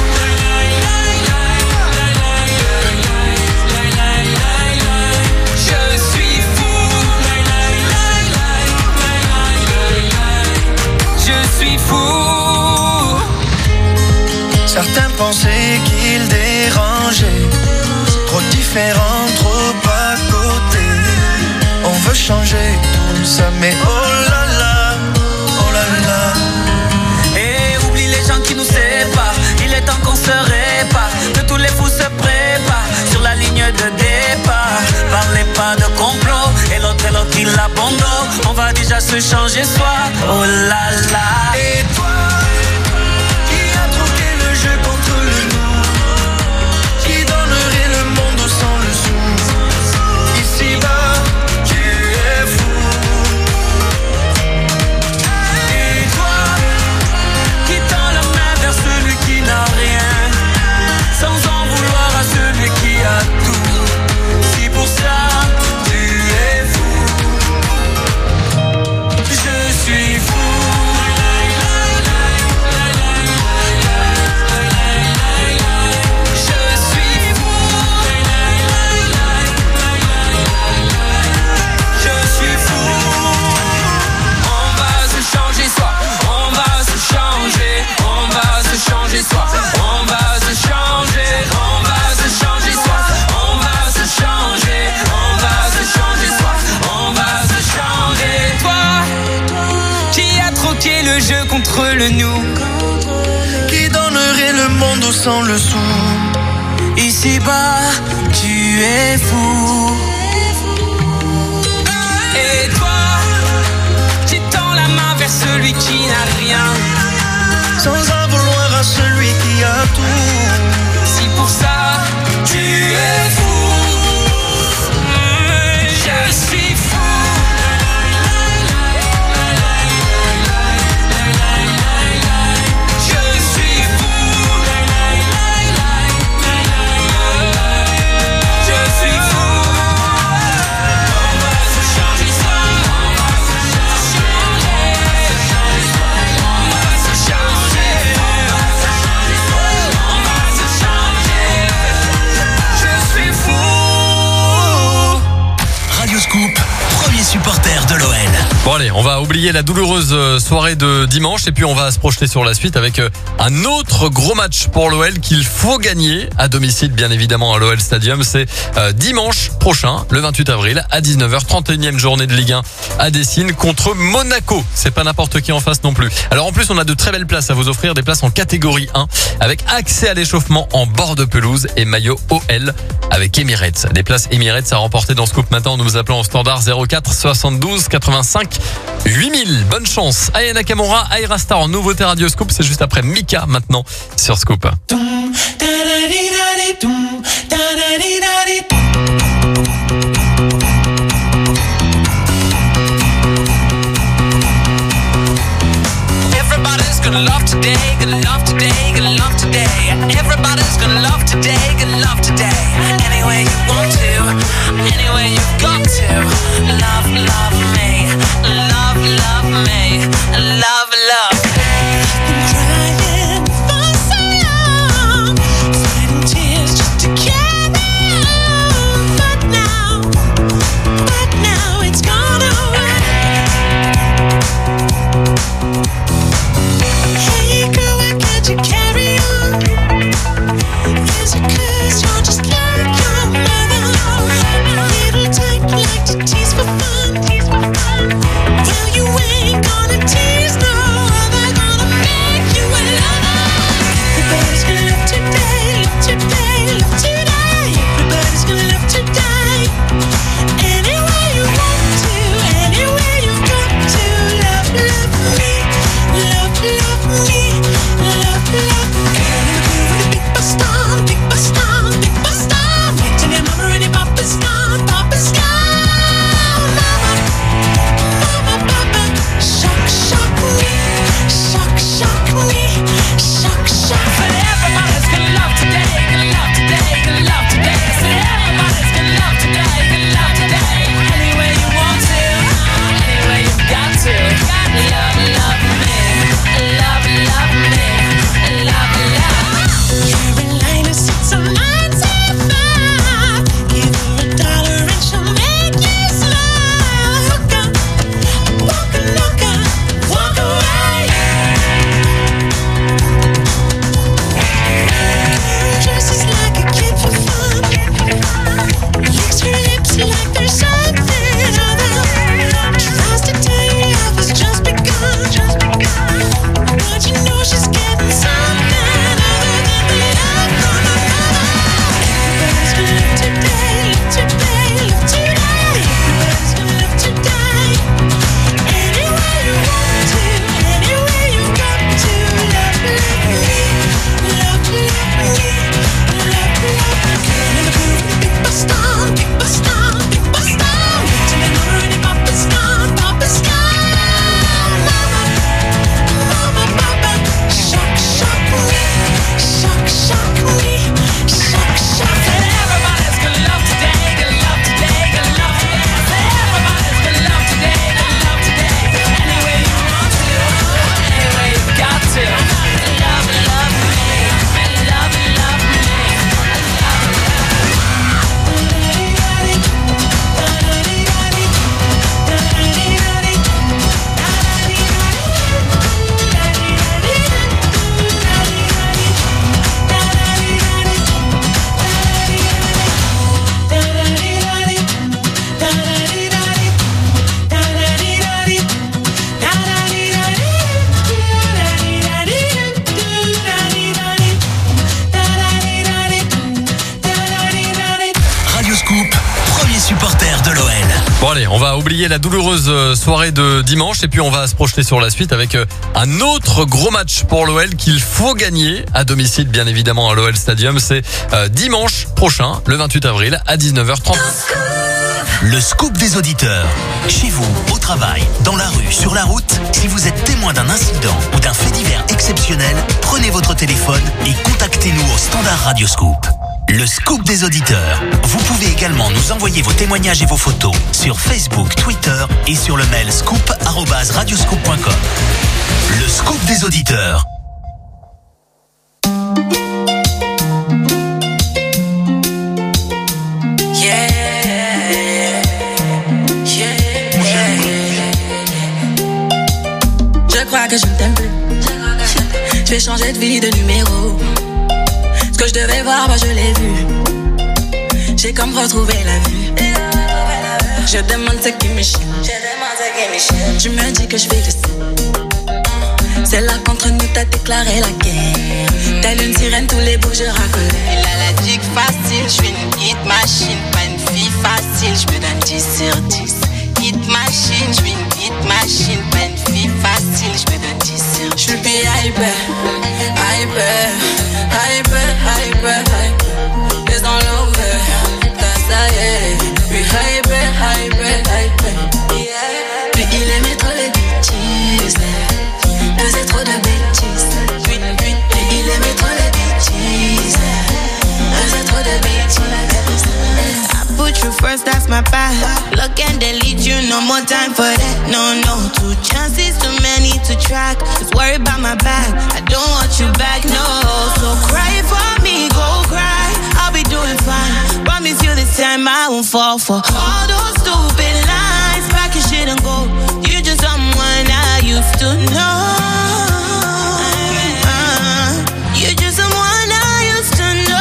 Certains pensaient qu'il dérangeait, trop différent, trop à côté. On veut changer tout ça, mais oh là là, oh là là. Et oublie les gens qui nous séparent, il est temps qu'on se répare, que tous les fous se préparent sur la ligne de départ. Parlez pas de complot, et l'autre et l'autre il abandonne. On va déjà se changer soi, oh là là. Et toi, jeu contre le nous, qui donnerait le monde sans le sou. Ici-bas, tu es fou. Et toi, qui tend la main vers celui qui n'a rien, sans en vouloir à celui qui a tout. Si pour ça, tu es fou, je suis fou. On va se changer, on va se changer soi. On va se changer, on va se changer soi. On va se changer. Toi, qui a troqué le jeu contre le nous, qui donnerait le monde sans le sou. Ici-bas, tu es fou. Et toi, qui tend la main vers celui qui n'a rien, sans en vouloir à celui qui a tout. Si pour ça tu es fou, je suis fou. Je suis fou. Je suis fou. On va se changer soi. On va se changer. On va se changer. Radioscoop, premier supporter de l'O L. Bon allez, on va oublier la douloureuse soirée de dimanche et puis on va se projeter sur la suite avec un autre gros match pour l'O L qu'il faut gagner à domicile, bien évidemment à l'O L Stadium. C'est euh, dimanche prochain, le vingt-huit avril à dix-neuf heures, trente et unième journée de Ligue un à Dessines contre Monaco. C'est pas n'importe qui en face non plus. Alors en plus, on a de très belles places à vous offrir, des places en catégorie un avec accès à l'échauffement en bord de pelouse et maillot O L avec Emirates. Des places Emirates à remporter dans Scoop Matin en nous appelant au standard zéro quatre soixante-douze quatre-vingt-cinq huit mille. Bonne chance. Aya Nakamura, Aira Star en nouveauté Radio Scoop. C'est juste après Mika maintenant sur Scoop. Everybody's gonna love today, gonna love today, gonna love today. Everybody's gonna love today, gonna love today. Any way you want to, any way you got to. Love, love me, love, love me, love, love me. Been crying for so long, sweating tears just to get Bon allez, on va oublier la douloureuse soirée de dimanche et puis on va se projeter sur la suite avec un autre gros match pour l'O L qu'il faut gagner à domicile, bien évidemment à l'O L Stadium. C'est euh, dimanche prochain, le vingt-huit avril à dix-neuf heures trente. Le scoop des auditeurs. Chez vous, au travail, dans la rue, sur la route, si vous êtes témoin d'un incident ou d'un fait divers exceptionnel, prenez votre téléphone et contactez-nous au standard Radioscoop. Le scoop des auditeurs. Vous pouvez également nous envoyer vos témoignages et vos photos sur Facebook, Twitter et sur le mail scoop arobase radioscoop point com. Le scoop des auditeurs. Je crois que je ne t'aime plus. Je vais changer de vie, de numéro. Ce que je devais voir, bah je l'ai vu. J'ai comme retrouvé la vue. Je demande ce qui me chie. Tu me dis que je fais de ça. C'est là qu'entre nous t'as déclaré la guerre. Telle une sirène, tous les bouts je racolais. Il a la dick facile, je suis une hit machine. Pas une fille facile, je me donne dix sur dix. Hit machine, je suis une hit machine. Pas une fille facile, je me donne dix sur dix. Je suis hyper, hyper, hyper, hyper, hyper. It's all over, that's I am. Puis hyper, hyper, hyper, yeah. Puis il aimait trop les bêtises, faisait trop de bêtises. Puis, puis, puis il aimait trop les bêtises, faisait trop de bêtises. Put you first, that's my path. Look and delete you, no more time for that. No, no, two chances, too many to track. Just worry about my back, I don't want you back, no. So cry for me, go cry, I'll be doing fine. Promise you this time I won't fall for all those stupid lies. Pack your shit and go, you're just someone I used to know. Uh, you're just someone I used to know.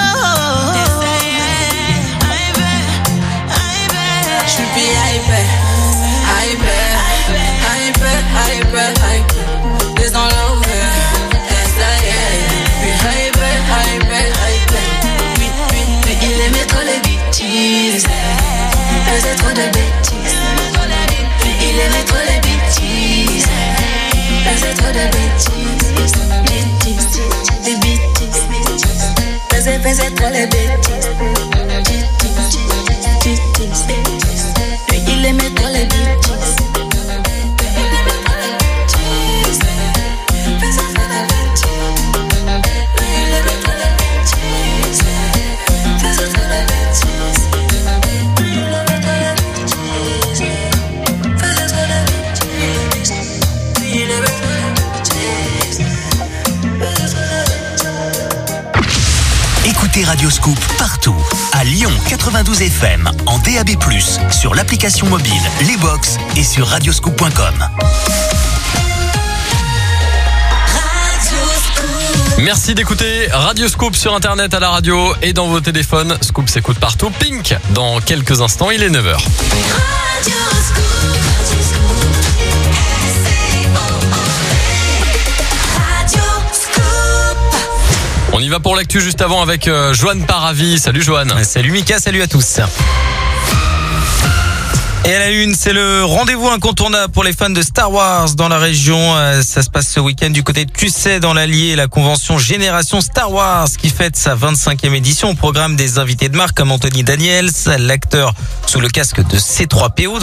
Hyper, hyper, hyper, hyper, hyper. It's all over, that's I am. Puis hyper, hyper, hyper. Puis, puis, puis il aimait trop les bêtises, faisait trop de bêtises. Puis il aimait trop les bêtises, faisait trop de bêtises. Bêtises, des bêtises. Faisait, faisait trop les bêtises. Bêtises, bêtises. Il aimait trop les bêtises. Écoutez Radioscoop partout. À Lyon quatre-vingt-douze F M, en D A B plus, sur l'application mobile, les box et sur radioscoop point com. Merci d'écouter Radioscoop sur internet, à la radio et dans vos téléphones. Scoop s'écoute partout. Pink, dans quelques instants, il est neuf heures. On y va pour l'actu juste avant avec euh, Joanne Paravi. Salut Joanne. Salut Mika, salut à tous. Et à la une, c'est le rendez-vous incontournable pour les fans de Star Wars dans la région. Ça se passe ce week-end du côté de Cussey dans l'Allier, la convention Génération Star Wars qui fête sa vingt-cinquième édition. Au programme des invités de marque comme Anthony Daniels, l'acteur sous le casque de C trois P O.